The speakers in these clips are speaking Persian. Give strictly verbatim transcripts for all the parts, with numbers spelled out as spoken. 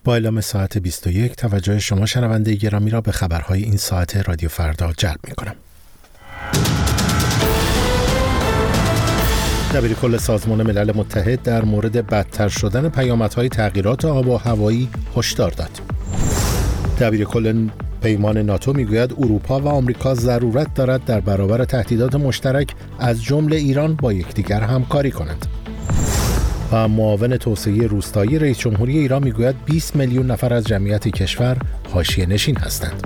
با اعلام ساعت بیست و یک توجه شما شنونده گرامی را به خبرهای این ساعت رادیو فردا جلب می‌کنم. دبیرکل سازمان ملل متحد در مورد بدتر شدن پیامدهای تغییرات آب و هوایی هشدار داد. دبیرکل پیمان ناتو میگوید اروپا و آمریکا ضرورت دارد در برابر تهدیدات مشترک از جمله ایران با یکدیگر همکاری کنند. و معاون توسعه روستایی رئیس جمهوری ایران میگوید بیست میلیون نفر از جمعیت کشور حاشیه نشین هستند.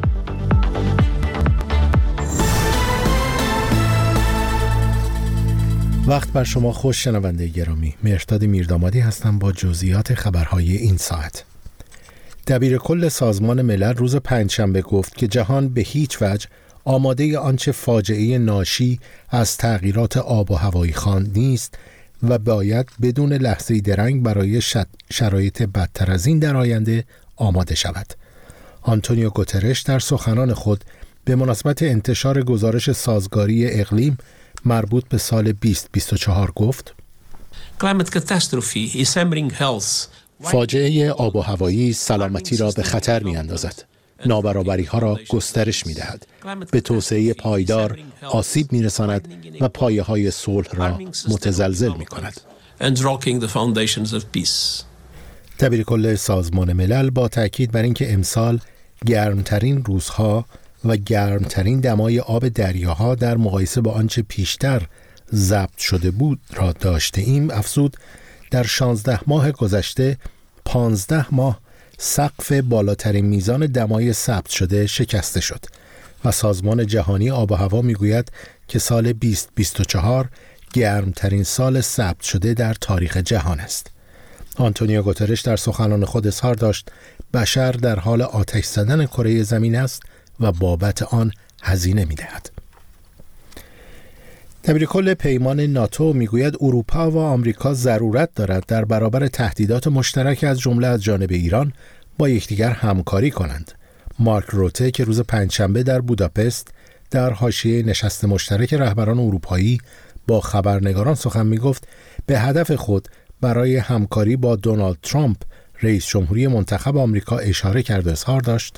وقت بر شما خوش شنونده گرامی. مهرداد میردامادی هستم با جزئیات خبرهای این ساعت. دبیرکل سازمان ملل روز پنجشنبه گفت که جهان به هیچ وجه آماده آنچه فاجعه ناشی از تغییرات آب و هوایی خواند نیست و باید بدون لحظه درنگ برای شرایط بدتر از این در آینده آماده شود. آنتونیو گوترش در سخنان خود به مناسبت انتشار گزارش سازگاری اقلیم مربوط به سال بیست بیست و چهار گفت: فاجعه آب و هوایی سلامتی را به خطر می اندازد. نابرابری ها را گسترش می دهد. به توسعه پایدار آسیب می رساند و پایه های صلح را متزلزل می کند. دبیرکل سازمان ملل با تأکید بر اینکه امسال گرمترین روزها و گرمترین دمای آب دریاها در مقایسه با آنچه پیشتر ضبط شده بود را داشته ایم افزود در شانزده ماه گذشته پانزده ماه سقف بالاترین میزان دمای ثبت شده شکسته شد و سازمان جهانی آب و هوا میگوید که سال بیست بیست و چهار گرمترین سال ثبت شده در تاریخ جهان است. آنتونیو گوترش در سخنان خود اظهار داشت بشر در حال آتش زدن کره زمین است و بابت آن هزینه می‌دهد. دبیرکل پیمان ناتو میگوید اروپا و آمریکا ضرورت دارد در برابر تهدیدات مشترک از جمله از جانب ایران با یکدیگر همکاری کنند. مارک روته که روز پنجشنبه در بوداپست در حاشیه نشست مشترک رهبران اروپایی با خبرنگاران سخن میگفت به هدف خود برای همکاری با دونالد ترامپ رئیس جمهوری منتخب آمریکا اشاره کرد و اظهار داشت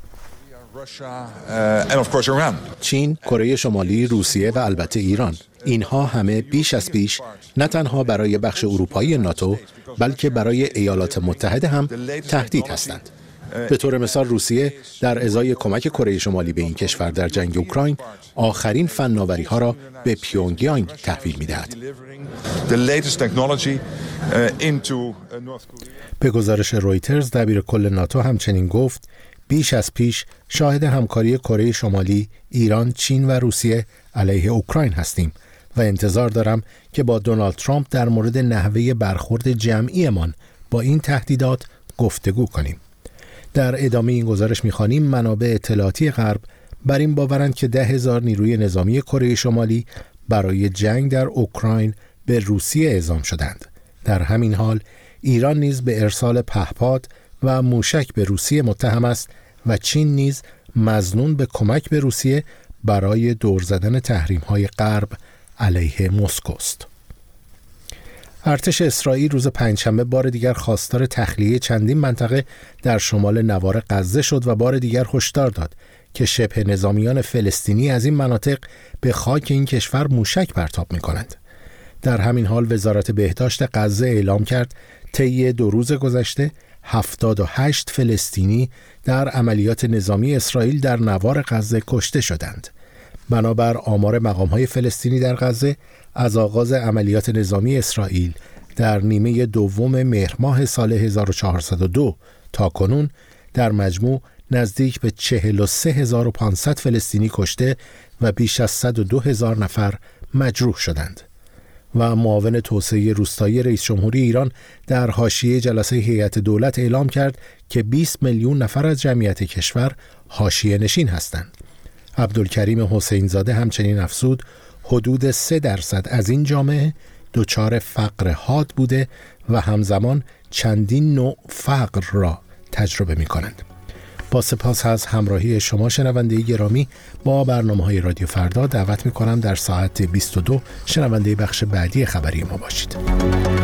چین، کره شمالی، روسیه و البته ایران، اینها همه بیش از پیش نه تنها برای بخش اروپایی ناتو بلکه برای ایالات متحده هم تهدید هستند. به طور مثال روسیه در ازای کمک کره شمالی به این کشور در جنگ اوکراین آخرین فناوری ها را به پیونگیانگ تحویل می دهد. به گزارش رویترز دبیرکل ناتو همچنین گفت بیش از پیش شاهد همکاری کره شمالی، ایران، چین و روسیه علیه اوکراین هستیم و انتظار دارم که با دونالد ترامپ در مورد نحوه برخورد جمعیمان با این تهدیدات گفتگو کنیم. در ادامه این گزارش می‌خوانیم منابع اطلاعاتی غرب بر این باورند که ده هزار نیروی نظامی کره شمالی برای جنگ در اوکراین به روسیه اعزام شدند. در همین حال ایران نیز به ارسال پهپاد و موشک به روسیه متهم است و چین نیز مظنون به کمک به روسیه برای دور زدن تحریم‌های غرب علیه مسکو است. ارتش اسرائیل روز پنجشنبه بار دیگر خواستار تخلیه چندین منطقه در شمال نوار غزه شد و بار دیگر هشدار داد که شبه نظامیان فلسطینی از این مناطق به خاک این کشور موشک پرتاب می‌کنند. در همین حال وزارت بهداشت غزه اعلام کرد طی دو روز گذشته هفتاد و هشت فلسطینی در عملیات نظامی اسرائیل در نوار غزه کشته شدند. بنابر آمار مقام‌های فلسطینی در غزه از آغاز عملیات نظامی اسرائیل در نیمه دوم مهر ماه سال هزار و چهارصد و دو تا کنون در مجموع نزدیک به چهل و سه هزار و پانصد فلسطینی کشته و بیش از صد و دو هزار نفر مجروح شدند. و معاون توسعه روستایی رئیس جمهوری ایران در حاشیه جلسه هیئت دولت اعلام کرد که بیست میلیون نفر از جمعیت کشور حاشیه نشین هستند. عبدالکریم حسین زاده همچنین افزود حدود سه درصد از این جامعه دچار فقر حاد بوده و همزمان چندین نوع فقر را تجربه می کنند. با سپاس از همراهی شما شنونده گرامی با برنامه‌های رادیو فردا دعوت می‌کنم در ساعت بیست و دو شنونده بخش بعدی خبری ما باشید.